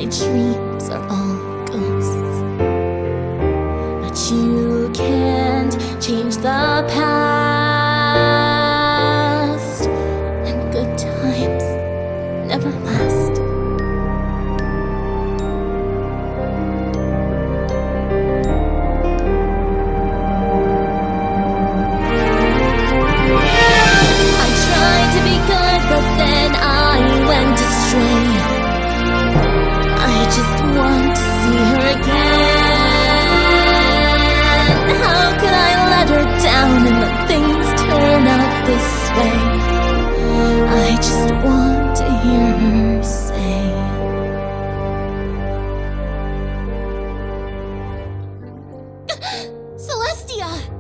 dreams are all ghosts. But you can't change the past, and good times never last. I tried to be good, but then I went astray. I just want to see her again. How could I let her down and let things turn out this way? I just want to hear her say, Celestia!